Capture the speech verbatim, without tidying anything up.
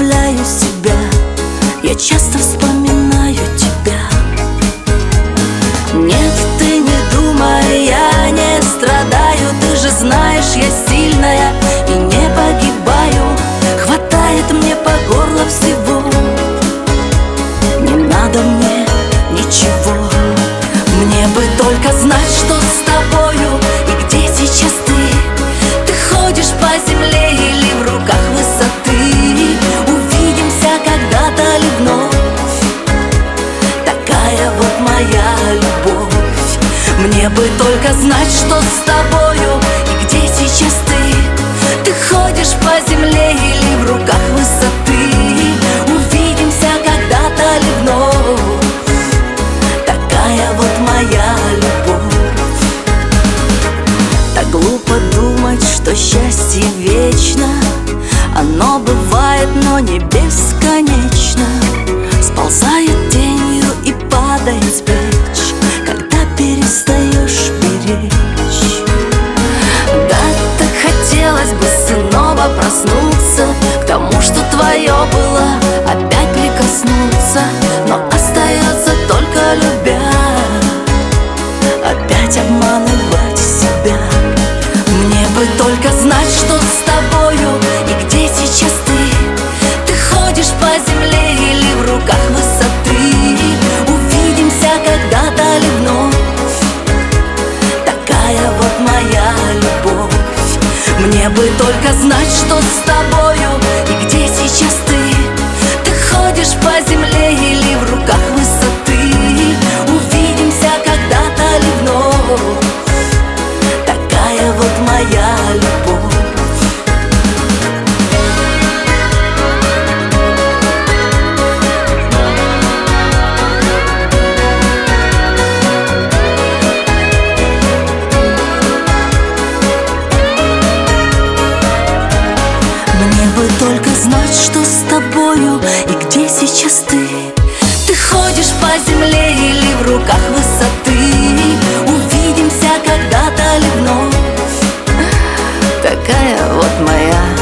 заставляю себя, я часто вспоминаю тебя. Нет, ты не думай, я не страдаю. Ты же знаешь, я сильная и не погибаю. Хватает мне по горло всего, не надо мне ничего. Мне бы только знать, что с тобою и где сейчас ты. Ты ходишь по земле или в руках высоты. Увидимся когда-то ли вновь? Такая вот моя любовь. Мне бы только знать, что с тобою и где сейчас ты. Ты ходишь по земле или в руках высоты. Увидимся когда-то ли вновь? Такая вот моя любовь. Так глупо думать, что счастье вечно. Оно бывает, но не бесконечно. Сползает тенью и падает с плеч, когда перестаешь беречь. Да, так хотелось бы снова проснуться к тому, что твое было, опять прикоснуться. Но остается только любя, опять обманывать себя. Мне бы только знать, что с тобою и где сейчас ты. Ты ходишь по земле или в руках высоты. Увидимся когда-то ли вновь? Такая вот моя любовь. Мне бы только знать, что с тобою и где сейчас ты. Ты ходишь по земле или в руках высоты. Увидимся когда-то ли вновь? Такая вот моя любовь. Мне бы только знать, что с тобою и где сейчас ты. Ты ходишь по земле или в руках высоты. Увидимся когда-то ли вновь? Такая вот моя